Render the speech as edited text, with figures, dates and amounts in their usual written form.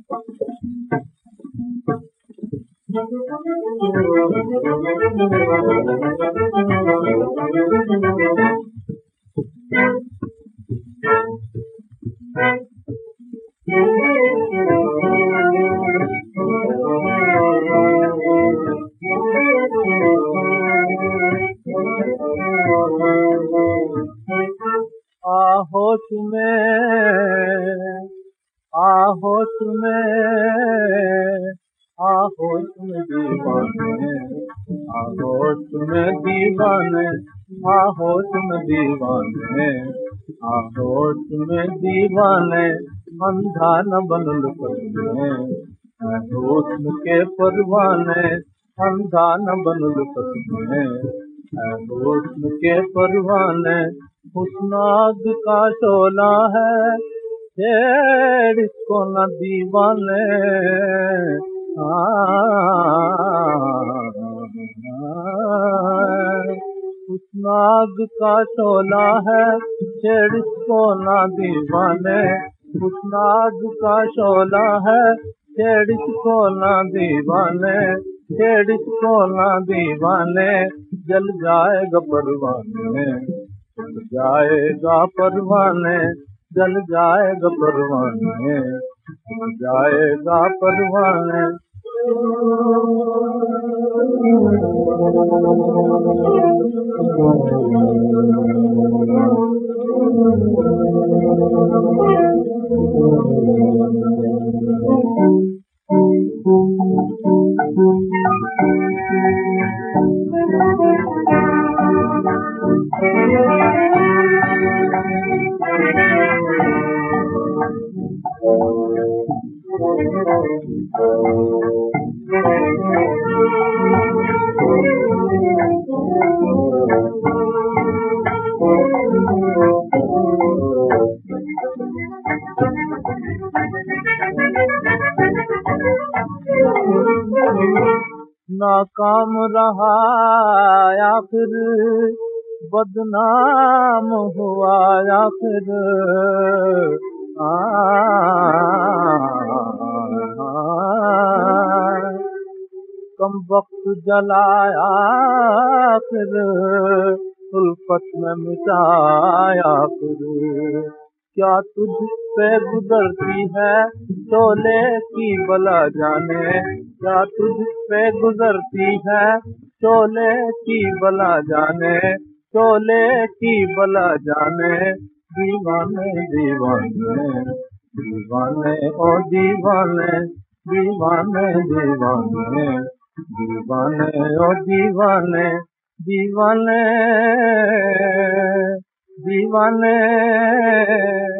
आहोश में दीवाने, आहोश में दीवाने, आहोश में दीवाने, आहोश में दीवाने, अंधा न बनल पसने, हुस्न के परवाने, अंधा न बनल पसने, हुस्न के परवाने, हुस्नाद का शोला है, छेड़ इसको न दीवाने, हुस्नाद का शोला है, छेड़ इसको न दीवाने, हुस्नाद का शोला है, छेड़ इसको न दीवाने, छेड़ इसको न दीवाने, जल जाएगा परवाने, जल जाएगा परवाने, जल जाएगा परवाने, जल जाएगा परवाने। नाकाम रहा या फिर बदनाम हुआ या फिर कम वक्त जलाया फिर उल्फत में मिटाया फिर क्या तुझ पे गुजरती है शोले की बला जाने, क्या तुझ पे गुजरती है शोले की बला जाने, शोले की बला जाने, दीवाने दीवाने दीवाने ओ दीवाने, दीवाने दीवाने दीवाने ओ दीवाने, दीवाने दीवाने